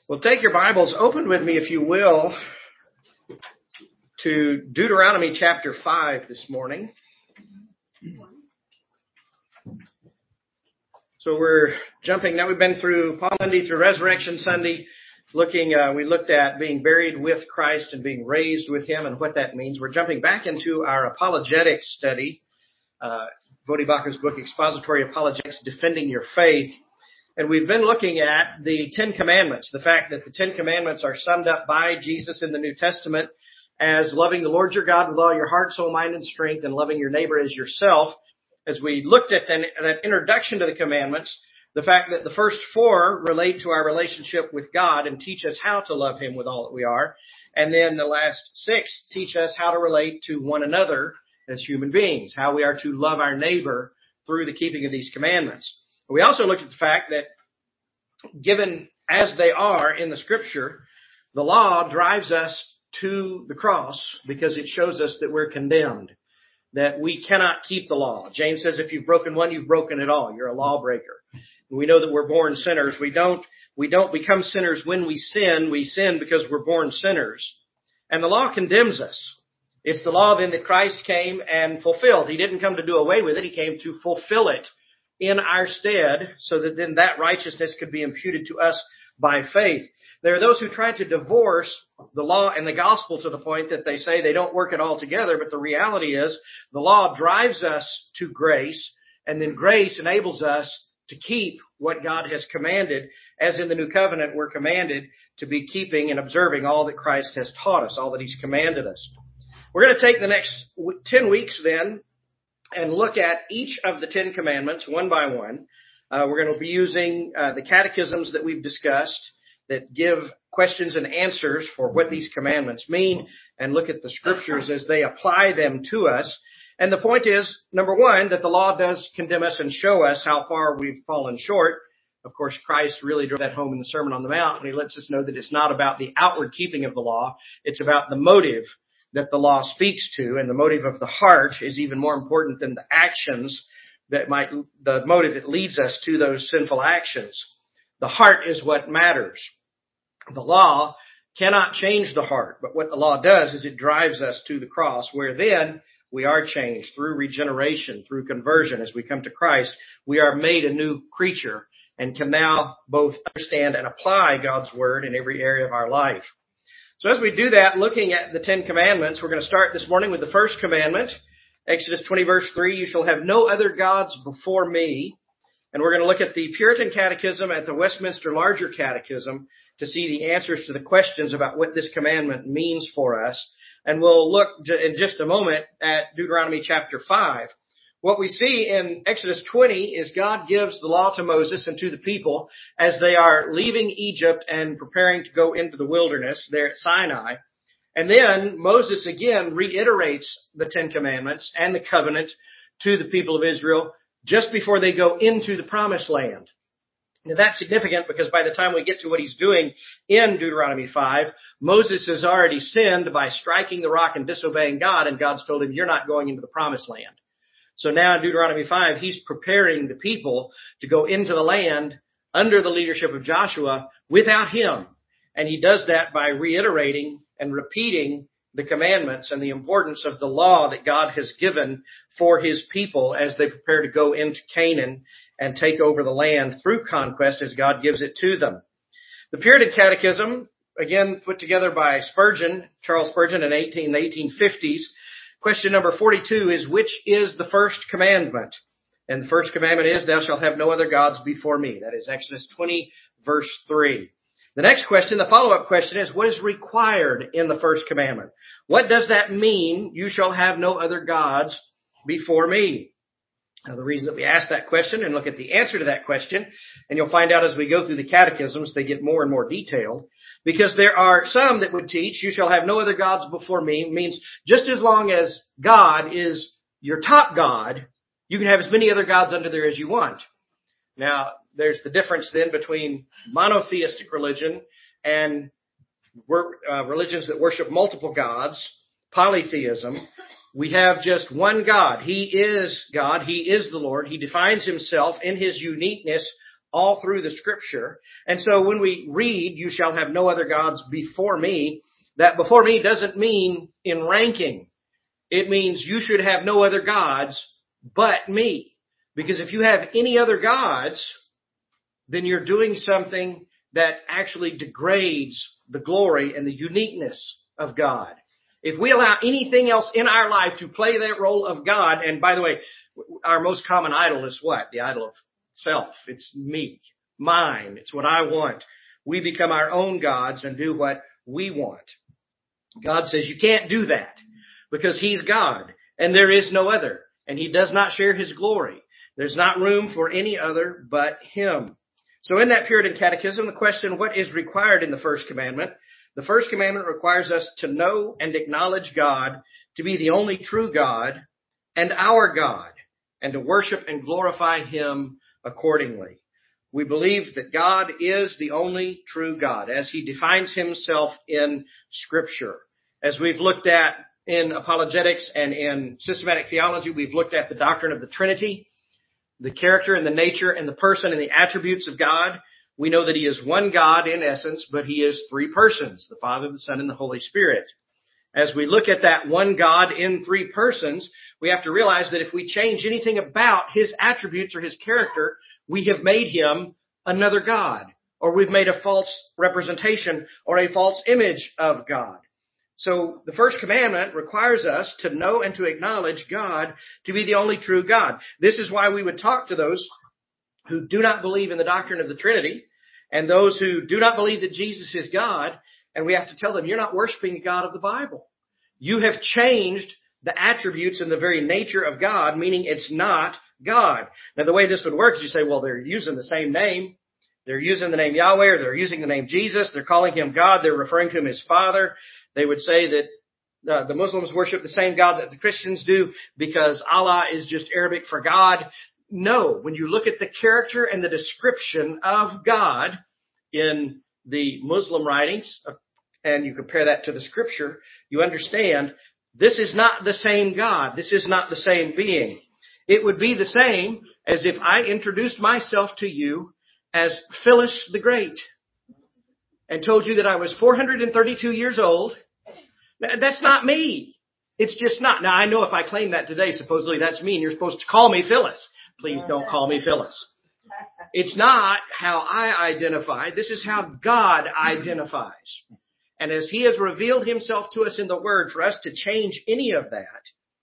Well, take your Bibles, open with me, if you will, to Deuteronomy chapter 5 this morning. So we're jumping, now we've been through Palm Sunday, through Resurrection Sunday, we looked at being buried with Christ and being raised with Him and what that means. We're jumping back into our apologetics study, Voddie Baucham's book, Expository Apologetics, Defending Your Faith. And we've been looking at the Ten Commandments, the fact that the Ten Commandments are summed up by Jesus in the New Testament as loving the Lord your God with all your heart, soul, mind, and strength, and loving your neighbor as yourself. As we looked at that introduction to the commandments, the fact that the first four relate to our relationship with God and teach us how to love Him with all that we are. And then the last six teach us how to relate to one another as human beings, how we are to love our neighbor through the keeping of these commandments. We also looked at the fact that given as they are in the Scripture, the law drives us to the cross because it shows us that we're condemned, that we cannot keep the law. James says if you've broken one, you've broken it all. You're a lawbreaker. We know that we're born sinners. We don't become sinners when we sin. We sin because we're born sinners. And the law condemns us. It's the law then that Christ came and fulfilled. He didn't come to do away with it. He came to fulfill it in our stead, so that then that righteousness could be imputed to us by faith. There are those who try to divorce the law and the gospel to the point that they say they don't work it all together, but the reality is the law drives us to grace, and then grace enables us to keep what God has commanded. As in the new covenant, we're commanded to be keeping and observing all that Christ has taught us, all that He's commanded us. We're going to take the next 10 weeks then and look at each of the Ten Commandments one by one. We're going to be using the catechisms that we've discussed that give questions and answers for what these commandments mean, and look at the Scriptures as they apply them to us. And the point is, number one, that the law does condemn us and show us how far we've fallen short. Of course, Christ really drove that home in the Sermon on the Mount, and He lets us know that it's not about the outward keeping of the law. It's about the motive that the law speaks to, and the motive of the heart is even more important than the actions the motive that leads us to those sinful actions. The heart is what matters. The law cannot change the heart, but what the law does is it drives us to the cross, where then we are changed through regeneration, through conversion. As we come to Christ, we are made a new creature and can now both understand and apply God's word in every area of our life. So as we do that, looking at the Ten Commandments, we're going to start this morning with the first commandment. Exodus 20 verse 3, you shall have no other gods before me. And we're going to look at the Puritan Catechism at the Westminster Larger Catechism to see the answers to the questions about what this commandment means for us. And we'll look in just a moment at Deuteronomy chapter 5. What we see in Exodus 20 is God gives the law to Moses and to the people as they are leaving Egypt and preparing to go into the wilderness there at Sinai. And then Moses again reiterates the Ten Commandments and the covenant to the people of Israel just before they go into the promised land. Now that's significant because by the time we get to what he's doing in Deuteronomy 5, Moses has already sinned by striking the rock and disobeying God, and God's told him, you're not going into the promised land. So now in Deuteronomy 5, he's preparing the people to go into the land under the leadership of Joshua without him. And he does that by reiterating and repeating the commandments and the importance of the law that God has given for His people as they prepare to go into Canaan and take over the land through conquest as God gives it to them. The Puritan Catechism, again put together by Spurgeon, Charles Spurgeon in the 1850s. Question number 42 is, which is the first commandment? And the first commandment is, thou shalt have no other gods before me. That is Exodus 20, verse 3. The next question, the follow-up question is, what is required in the first commandment? What does that mean, you shall have no other gods before me? Now, the reason that we ask that question and look at the answer to that question, and you'll find out as we go through the catechisms, they get more and more detailed, because there are some that would teach, you shall have no other gods before me, means just as long as God is your top God, you can have as many other gods under there as you want. Now, there's the difference then between monotheistic religion and religions that worship multiple gods, polytheism. We have just one God. He is God. He is the Lord. He defines Himself in His uniqueness all through the scripture. And so when we read, you shall have no other gods before me, that before me doesn't mean in ranking. It means you should have no other gods but me. Because if you have any other gods, then you're doing something that actually degrades the glory and the uniqueness of God. If we allow anything else in our life to play that role of God, and by the way, our most common idol is what? The idol of self. It's me, mine. It's what I want. We become our own gods and do what we want. God says you can't do that because He's God and there is no other, and He does not share His glory. There's not room for any other but Him. So in that Puritan Catechism, the question, what is required in the first commandment? The first commandment requires us to know and acknowledge God to be the only true God and our God, and to worship and glorify Him accordingly. We believe that God is the only true God as He defines Himself in Scripture. As we've looked at in apologetics and in systematic theology, we've looked at the doctrine of the Trinity, the character and the nature and the person and the attributes of God. We know that He is one God in essence, but He is three persons, the Father, the Son, and the Holy Spirit. As we look at that one God in three persons, we have to realize that if we change anything about His attributes or His character, we have made Him another God, or we've made a false representation or a false image of God. So the first commandment requires us to know and to acknowledge God to be the only true God. This is why we would talk to those who do not believe in the doctrine of the Trinity and those who do not believe that Jesus is God. And we have to tell them, you're not worshiping the God of the Bible. You have changed the attributes and the very nature of God, meaning it's not God. Now, the way this would work is you say, well, they're using the same name. They're using the name Yahweh, or they're using the name Jesus. They're calling Him God. They're referring to Him as Father. They would say that the Muslims worship the same God that the Christians do because Allah is just Arabic for God. No, when you look at the character and the description of God in the Muslim writings, and you compare that to the Scripture, you understand this is not the same God. This is not the same being. It would be the same as if I introduced myself to you as Phyllis the Great and told you that I was 432 years old. That's not me. It's just not. Now, I know if I claim that today, supposedly that's me, and you're supposed to call me Phyllis. Please don't call me Phyllis. It's not how I identify. This is how God identifies. And as He has revealed Himself to us in the Word, for us to change any of that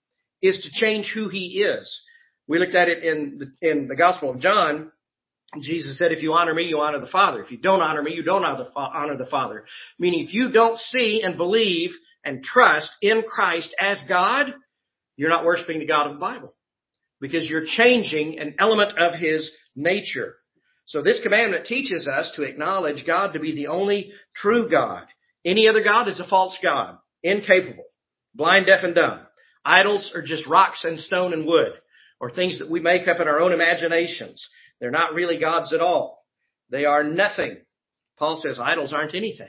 is to change who He is. We looked at it in the Gospel of John. Jesus said, if you honor me, you honor the Father. If you don't honor me, you don't honor the Father. Meaning, if you don't see and believe and trust in Christ as God, you're not worshiping the God of the Bible, because you're changing an element of His nature. So this commandment teaches us to acknowledge God to be the only true God. Any other God is a false God, incapable, blind, deaf, and dumb. Idols are just rocks and stone and wood, or things that we make up in our own imaginations. They're not really gods at all. They are nothing. Paul says idols aren't anything.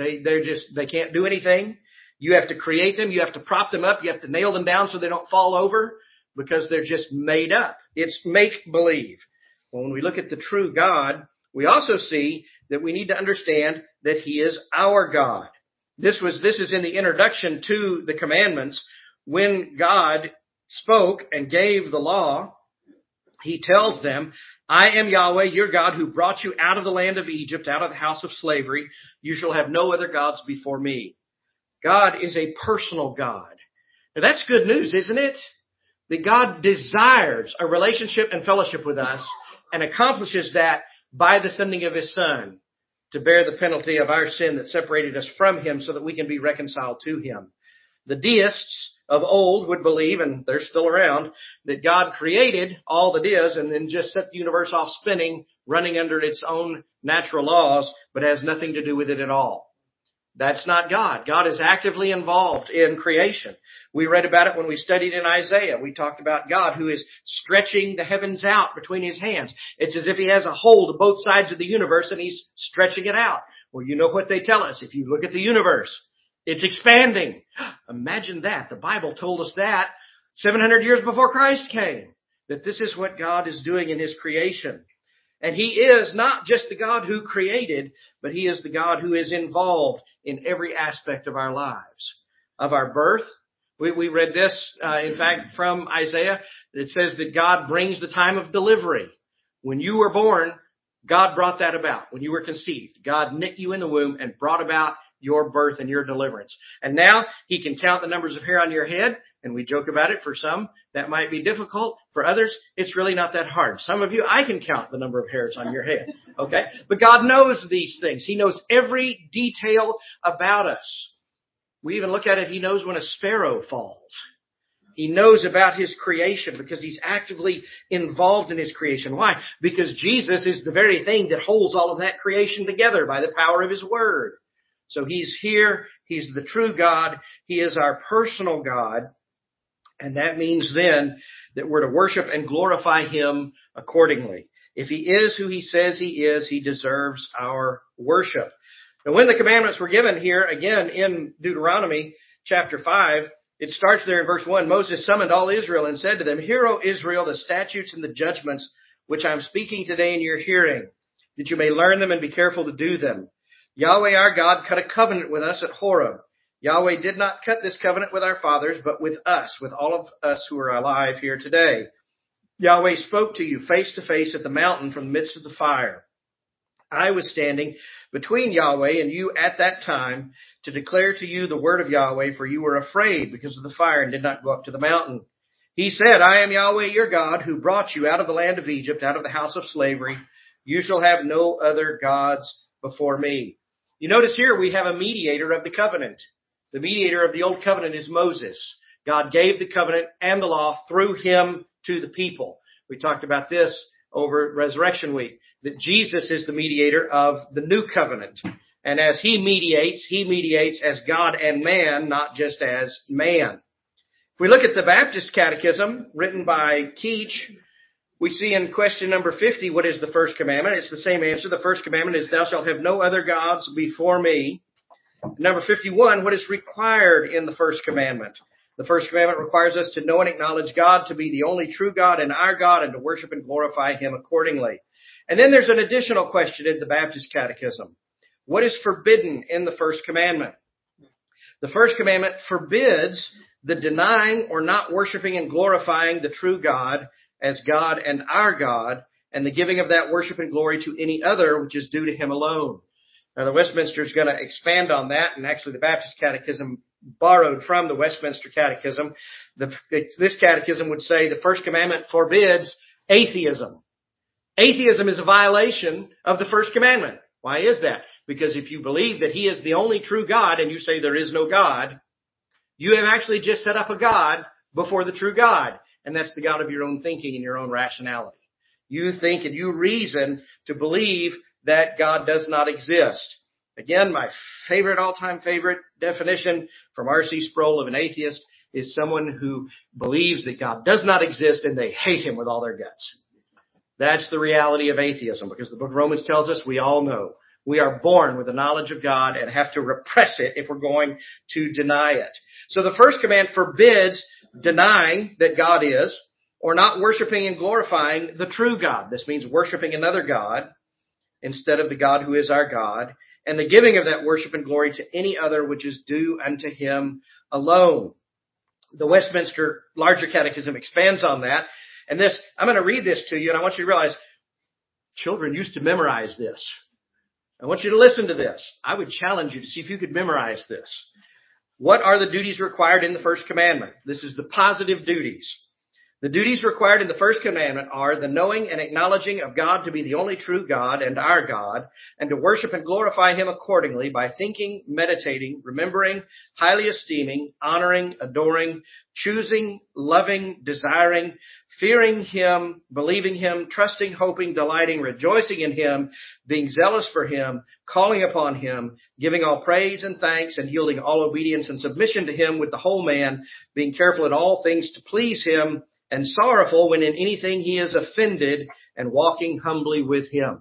They can't do anything. You have to create them. You have to prop them up. You have to nail them down so they don't fall over, because they're just made up. It's make-believe. Well, when we look at the true God, we also see that we need to understand that He is our God. This is in the introduction to the commandments. When God spoke and gave the law, He tells them, I am Yahweh, your God, who brought you out of the land of Egypt, out of the house of slavery. You shall have no other gods before me. God is a personal God. Now that's good news, isn't it? That God desires a relationship and fellowship with us and accomplishes that by the sending of His Son to bear the penalty of our sin that separated us from Him so that we can be reconciled to Him. The deists of old would believe, and they're still around, that God created all that is and then just set the universe off spinning, running under its own natural laws, but has nothing to do with it at all. That's not God. God is actively involved in creation. We read about it when we studied in Isaiah. We talked about God who is stretching the heavens out between His hands. It's as if He has a hold of both sides of the universe and He's stretching it out. Well, you know what they tell us. If you look at the universe, it's expanding. Imagine that. The Bible told us that 700 years before Christ came, that this is what God is doing in His creation. And He is not just the God who created, but He is the God who is involved in every aspect of our lives. Of our birth, we read this, in fact, from Isaiah. It says that God brings the time of delivery. When you were born, God brought that about. When you were conceived, God knit you in the womb and brought about your birth and your deliverance. And now He can count the numbers of hair on your head. And we joke about it. For some, that might be difficult. For others, it's really not that hard. Some of you, I can count the number of hairs on your head. Okay? But God knows these things. He knows every detail about us. We even look at it, He knows when a sparrow falls. He knows about His creation because He's actively involved in His creation. Why? Because Jesus is the very thing that holds all of that creation together by the power of His Word. So He's here. He's the true God. He is our personal God. And that means then that we're to worship and glorify Him accordingly. If He is who He says He is, He deserves our worship. And when the commandments were given here, again in Deuteronomy chapter 5, it starts there in verse 1. Moses summoned all Israel and said to them, "Hear, O Israel, the statutes and the judgments which I'm speaking today in your hearing, that you may learn them and be careful to do them. Yahweh our God cut a covenant with us at Horeb. Yahweh did not cut this covenant with our fathers, but with us, with all of us who are alive here today. Yahweh spoke to you face to face at the mountain from the midst of the fire. I was standing between Yahweh and you at that time to declare to you the word of Yahweh, for you were afraid because of the fire and did not go up to the mountain. He said, I am Yahweh your God who brought you out of the land of Egypt, out of the house of slavery. You shall have no other gods before me." You notice here we have a mediator of the covenant. The mediator of the old covenant is Moses. God gave the covenant and the law through him to the people. We talked about this over Resurrection Week, that Jesus is the mediator of the new covenant. And as He mediates as God and man, not just as man. If we look at the Baptist Catechism written by Keach, we see in question number 50, what is the first commandment? It's the same answer. The first commandment is, thou shalt have no other gods before me. Number 51, what is required in the first commandment? The first commandment requires us to know and acknowledge God to be the only true God and our God, and to worship and glorify Him accordingly. And then there's an additional question in the Baptist Catechism. What is forbidden in the first commandment? The first commandment forbids the denying or not worshiping and glorifying the true God as God and our God, and the giving of that worship and glory to any other which is due to Him alone. Now, the Westminster is going to expand on that, and actually the Baptist Catechism borrowed from the Westminster Catechism. This catechism would say the first commandment forbids atheism. Atheism is a violation of the first commandment. Why is that? Because if you believe that He is the only true God and you say there is no God, you have actually just set up a God before the true God. And that's the God of your own thinking and your own rationality. You think and you reason to believe that God does not exist. Again, my all-time favorite definition from R.C. Sproul of an atheist is someone who believes that God does not exist and they hate Him with all their guts. That's the reality of atheism, because the book of Romans tells us we all know we are born with the knowledge of God and have to repress it if we're going to deny it. So the first command forbids denying that God is, or not worshiping and glorifying the true God. This means worshiping another God instead of the God who is our God, and the giving of that worship and glory to any other which is due unto Him alone. The Westminster Larger Catechism expands on that. And this, I'm going to read this to you, and I want you to realize children used to memorize this. I want you to listen to this. I would challenge you to see if you could memorize this. What are the duties required in the first commandment? This is the positive duties. The duties required in the first commandment are the knowing and acknowledging of God to be the only true God and our God, and to worship and glorify Him accordingly by thinking, meditating, remembering, highly esteeming, honoring, adoring, choosing, loving, desiring, fearing Him, believing Him, trusting, hoping, delighting, rejoicing in Him, being zealous for Him, calling upon Him, giving all praise and thanks, and yielding all obedience and submission to Him with the whole man, being careful in all things to please Him, and sorrowful when in anything He is offended, and walking humbly with Him.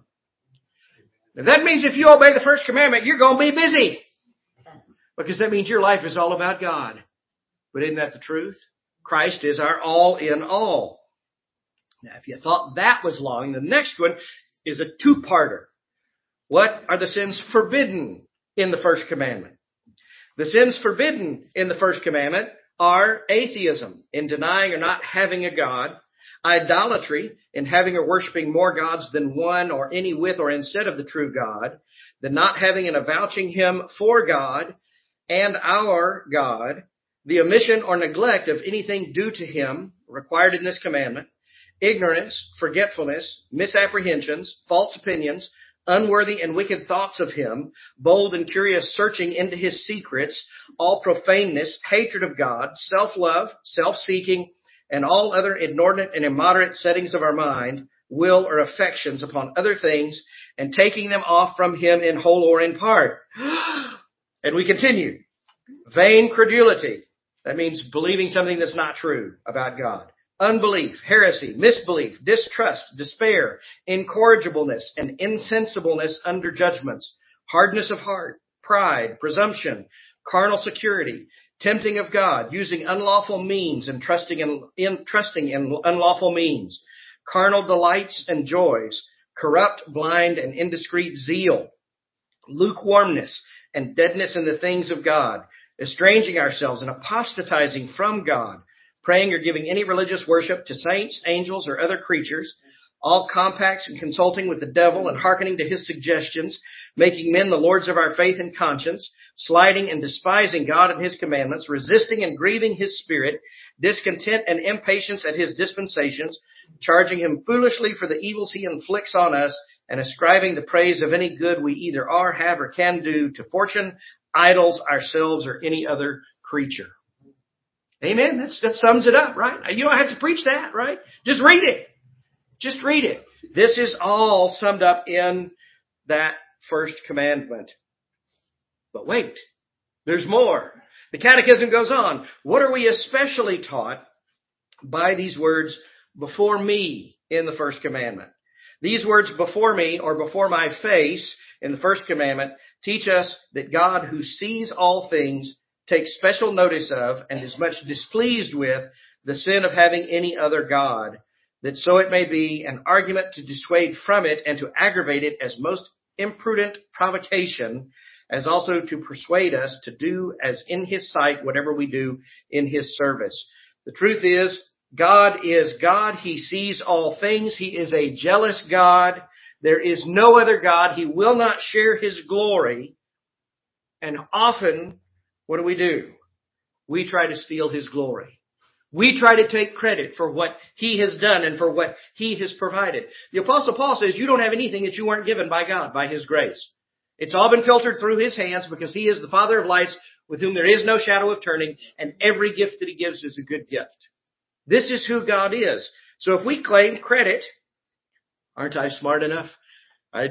Now that means if you obey the first commandment, you're going to be busy. Because that means your life is all about God. But isn't that the truth? Christ is our all in all. Now, if you thought that was long, the next one, is a two-parter. What are the sins forbidden in the first commandment? The sins forbidden in the first commandment are atheism, in denying or not having a God, idolatry, in having or worshiping more gods than one or any with or instead of the true God, the not having and avouching him for God and our God, the omission or neglect of anything due to him required in this commandment, ignorance, forgetfulness, misapprehensions, false opinions, unworthy and wicked thoughts of him, bold and curious searching into his secrets, all profaneness, hatred of God, self-love, self-seeking, and all other inordinate and immoderate settings of our mind, will, or affections upon other things, and taking them off from him in whole or in part. And we continue. Vain credulity. That means believing something that's not true about God. Unbelief, heresy, misbelief, distrust, despair, incorrigibleness, and insensibleness under judgments, hardness of heart, pride, presumption, carnal security, tempting of God, using unlawful means and trusting in unlawful means, carnal delights and joys, corrupt, blind, and indiscreet zeal, lukewarmness and deadness in the things of God, estranging ourselves and apostatizing from God, praying or giving any religious worship to saints, angels, or other creatures, all compacts and consulting with the devil and hearkening to his suggestions, making men the lords of our faith and conscience, slighting and despising God and his commandments, resisting and grieving his spirit, discontent and impatience at his dispensations, charging him foolishly for the evils he inflicts on us, and ascribing the praise of any good we either are, have, or can do to fortune, idols, ourselves, or any other creature. Amen. That sums it up, right? You don't have to preach that, right? Just read it. Just read it. This is all summed up in that first commandment. But wait, there's more. The Catechism goes on. What are we especially taught by these words, before me, in the first commandment? These words, before me, or before my face, in the first commandment, teach us that God, who sees all things, takes special notice of and is much displeased with the sin of having any other God, that so it may be an argument to dissuade from it and to aggravate it as most imprudent provocation, as also to persuade us to do as in his sight whatever we do in his service. The truth is God. He sees all things. He is a jealous God. There is no other God. He will not share his glory. And often, what do? We try to steal his glory. We try to take credit for what he has done and for what he has provided. The Apostle Paul says you don't have anything that you weren't given by God, by his grace. It's all been filtered through his hands because he is the Father of lights with whom there is no shadow of turning, and every gift that he gives is a good gift. This is who God is. So if we claim credit, aren't I smart enough? I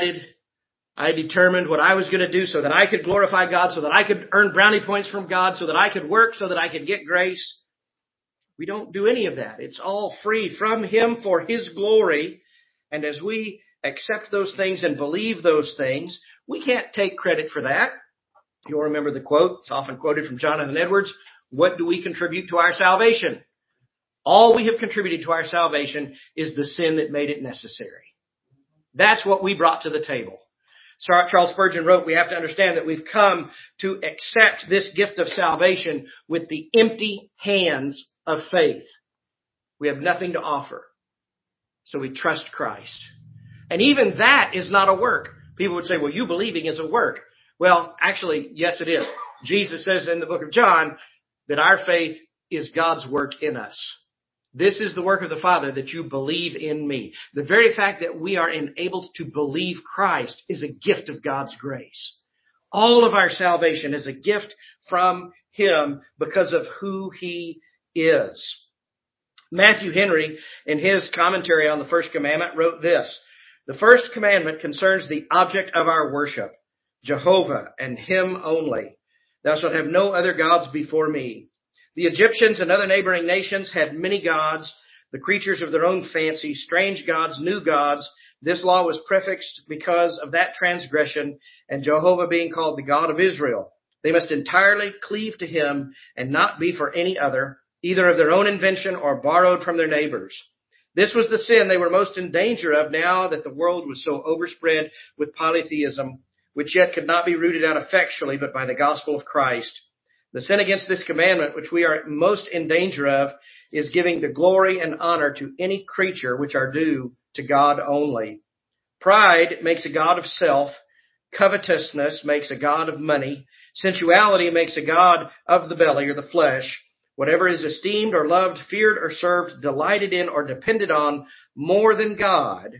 determined what I was going to do so that I could glorify God, so that I could earn brownie points from God, so that I could work, so that I could get grace. We don't do any of that. It's all free from him for his glory. And as we accept those things and believe those things, we can't take credit for that. You'll remember the quote. It's often quoted from Jonathan Edwards. What do we contribute to our salvation? All we have contributed to our salvation is the sin that made it necessary. That's what we brought to the table. Charles Spurgeon wrote, we have to understand that we've come to accept this gift of salvation with the empty hands of faith. We have nothing to offer. So we trust Christ. And even that is not a work. People would say, well, you believing is a work. Well, actually, yes, it is. Jesus says in the book of John that our faith is God's work in us. This is the work of the Father, that you believe in me. The very fact that we are enabled to believe Christ is a gift of God's grace. All of our salvation is a gift from him because of who he is. Matthew Henry, in his commentary on the first commandment, wrote this: the first commandment concerns the object of our worship, Jehovah, and him only. Thou shalt have no other gods before me. The Egyptians and other neighboring nations had many gods, the creatures of their own fancy, strange gods, new gods. This law was prefixed because of that transgression, and Jehovah being called the God of Israel. They must entirely cleave to him and not be for any other, either of their own invention or borrowed from their neighbors. This was the sin they were most in danger of now that the world was so overspread with polytheism, which yet could not be rooted out effectually but by the gospel of Christ. The sin against this commandment, which we are most in danger of, is giving the glory and honor to any creature which are due to God only. Pride makes a god of self. Covetousness makes a god of money. Sensuality makes a god of the belly or the flesh. Whatever is esteemed or loved, feared or served, delighted in or depended on more than God,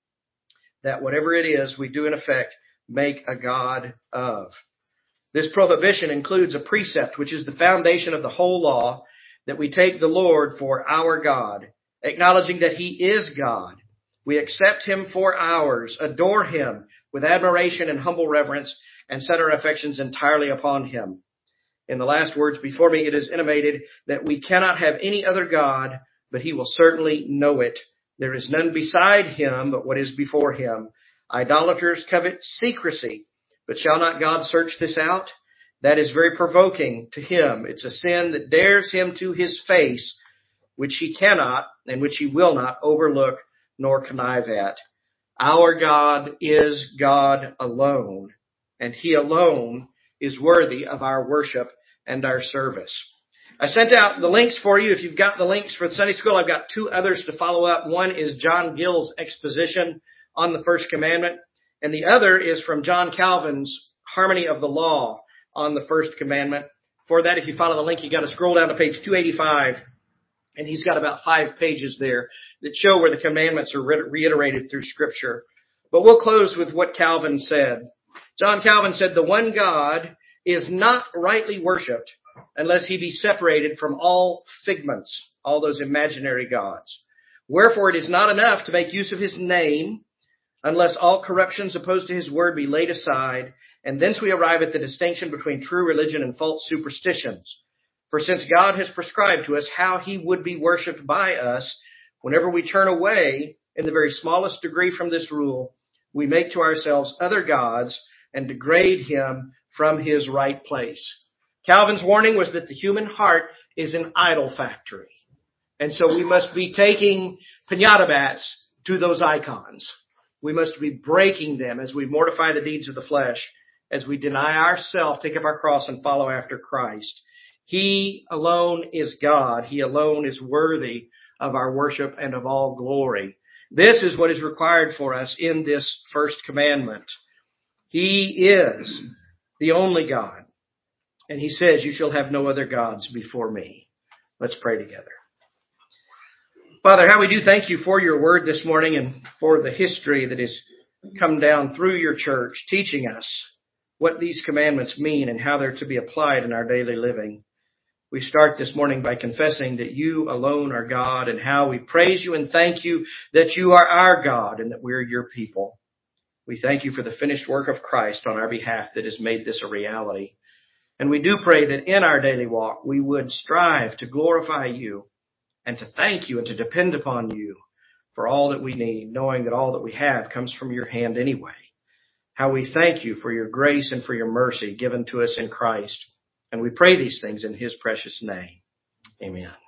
that whatever it is we do in effect make a god of. This prohibition includes a precept, which is the foundation of the whole law, that we take the Lord for our God, acknowledging that He is God. We accept Him for ours, adore Him with admiration and humble reverence, and set our affections entirely upon Him. In the last words before me, it is intimated that we cannot have any other God, but He will certainly know it. There is none beside Him but what is before Him. Idolaters covet secrecy, but shall not God search this out? That is very provoking to Him. It's a sin that dares Him to His face, which He cannot and which He will not overlook nor connive at. Our God is God alone, and He alone is worthy of our worship and our service. I sent out the links for you. If you've got the links for the Sunday school, I've got two others to follow up. One is John Gill's exposition on the first commandment, and the other is from John Calvin's Harmony of the Law on the first commandment. For that, if you follow the link, you got to scroll down to page 285, and he's got about 5 pages there that show where the commandments are reiterated through Scripture. But we'll close with what Calvin said. John Calvin said, "The one God is not rightly worshipped unless He be separated from all figments, all those imaginary gods. Wherefore it is not enough to make use of His name, unless all corruptions opposed to His word be laid aside, and thence we arrive at the distinction between true religion and false superstitions. For since God has prescribed to us how He would be worshipped by us, whenever we turn away in the very smallest degree from this rule, we make to ourselves other gods and degrade Him from His right place." Calvin's warning was that the human heart is an idol factory. And so we must be taking piñata bats to those icons. We must be breaking them as we mortify the deeds of the flesh, as we deny ourselves, take up our cross, and follow after Christ. He alone is God. He alone is worthy of our worship and of all glory. This is what is required for us in this first commandment. He is the only God. And He says, "You shall have no other gods before me." Let's pray together. Father, how we do thank You for Your word this morning and for the history that has come down through Your church, teaching us what these commandments mean and how they're to be applied in our daily living. We start this morning by confessing that You alone are God, and how we praise You and thank You that You are our God and that we're Your people. We thank You for the finished work of Christ on our behalf that has made this a reality. And we do pray that in our daily walk we would strive to glorify You and to thank You and to depend upon You for all that we need, knowing that all that we have comes from Your hand anyway. How we thank You for Your grace and for Your mercy given to us in Christ. And we pray these things in His precious name. Amen.